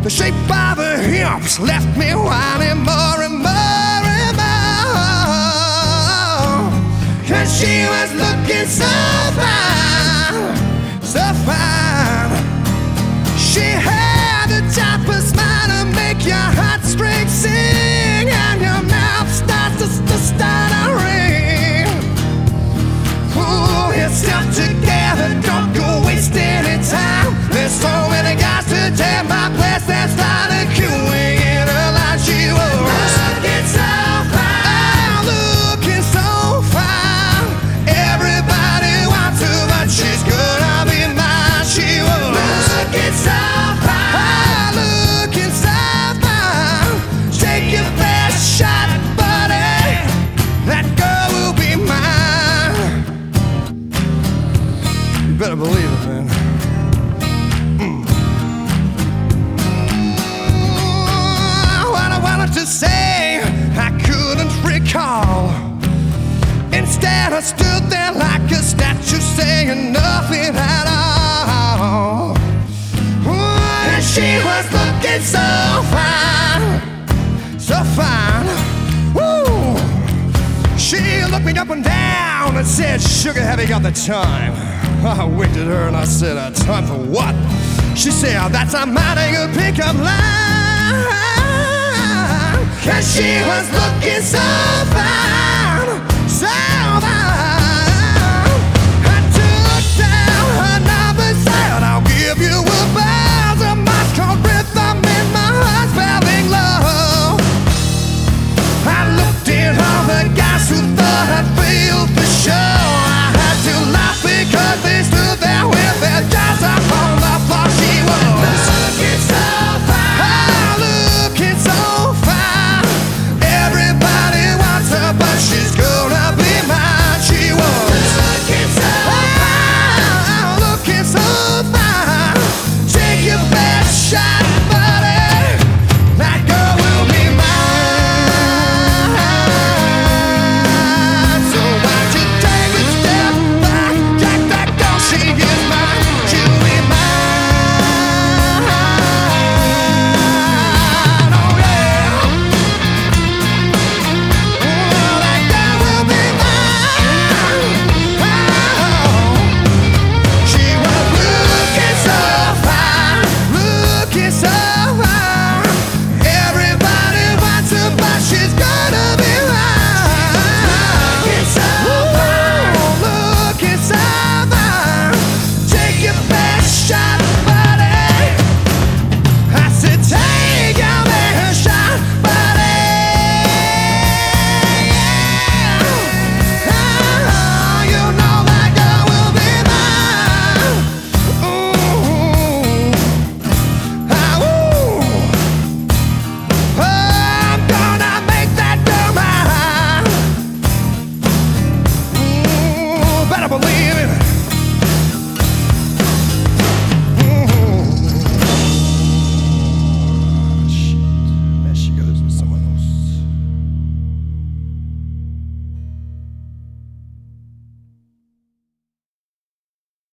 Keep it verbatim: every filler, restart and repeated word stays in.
The shape of her hips left me wanting more and more and more. And she was looking so fine, so fine. She had the type of smile to make your heartstrings sing, and your mouth starts to, to start a ring. Pull yourself together, don't go waste any time. There's so many guys to take my place that started queuing in her like she was looking so fine, oh, looking so fine. Everybody wants her, but she's gonna be mine. She was looking so fine, oh, looking so fine. Take your best shot, buddy. That girl will be mine. You better believe it, man. To say I couldn't recall. Instead I stood there like a statue saying nothing at all. And she was looking so fine, so fine. Woo! She looked me up and down and said, "Sugar, have you got the time?" I winked at her and I said, uh, "Time for what?" She said, "That's a mighty good pickup line." Cause she was looking so fine, so fine. I took down her number, said I'll give you a buzz. A Moscow rhythm in my heart's belling low. I looked at all the guys who thought I'd failed the show. I had to laugh because they stood there with their jaws up on the floor. She was looking so fine, oh, looking so fine. But she's gonna be mine. She was looking so fine, looking so fine. Take your best shot, buddy. That girl will be mine. So why'd you take a step back? Jack that girl, she is mine. She'll be mine. Oh yeah. Believe it.